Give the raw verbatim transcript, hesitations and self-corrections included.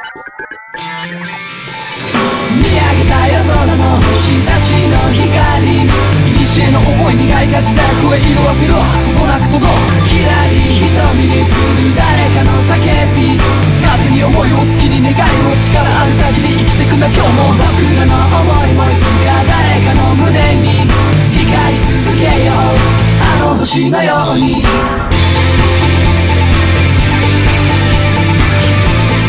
見上げた夜空の星たちの光、古の思いにがいがちだ声色あせろことなく届くキラリ瞳に映る誰かの叫び、風に思いを月に願いを力ある限り生きてくんだ今日も。僕らの思いもいつか誰かの胸に光り続けようあの星のように。